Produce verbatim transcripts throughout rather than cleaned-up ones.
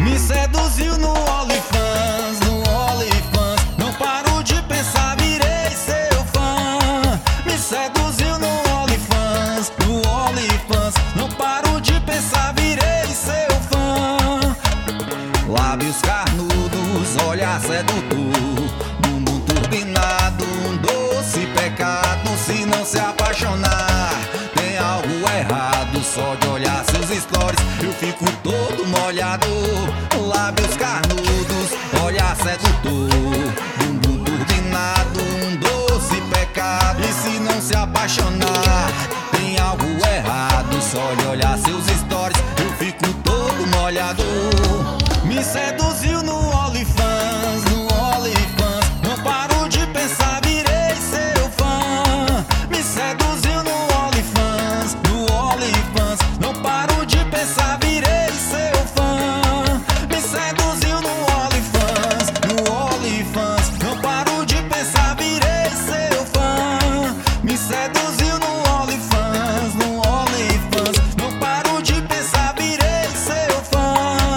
Me seduziu no OnlyFans, no OnlyFans. Não paro de pensar, virei seu fã. Me seduziu no OnlyFans, no OnlyFans. Não paro de pensar, virei seu fã. Lábios carnudos, olhar sedutor, bumbum turbinado, um doce pecado. Se não se apaixonar, tem algo errado. Só de olhar seus stories eu fico todo molhado. Lábios carnudos, olhar sedutor, bumbum turbinado, um doce pecado. E se não se apaixonar, tem algo errado. Só de olhar seus stories eu fico todo molhado. Me seduziu no OnlyFans, no OnlyFans. Não paro de pensar, virei seu fã. Me seduziu no OnlyFans, no OnlyFans. Não paro de pensar, virei seu fã. Me seduziu no OnlyFans, no OnlyFans. Não paro de pensar, virei seu fã. Me seduziu no OnlyFans, no OnlyFans. Não paro de pensar, virei seu fã.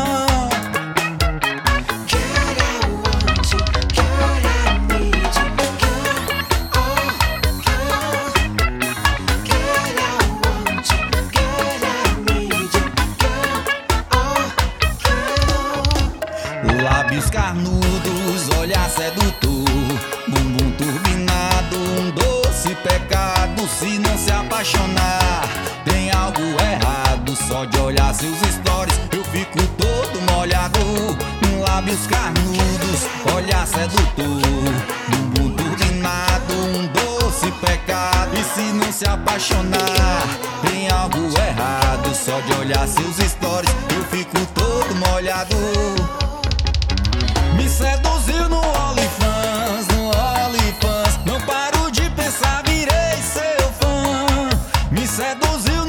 Lábios carnudos, olhar sedutor, bumbum turbinado, um doce pecado. Se não se apaixonar, tem algo errado. Só de olhar seus stories eu fico todo molhado. Lábios carnudos, olhar sedutor, bumbum turbinado, um doce pecado. E se não se apaixonar, tem algo errado. Só de olhar seus stories eu fico todo molhado. Me seduziu no OnlyFans, no OnlyFans. Não paro de pensar, virei seu fã. Me seduziu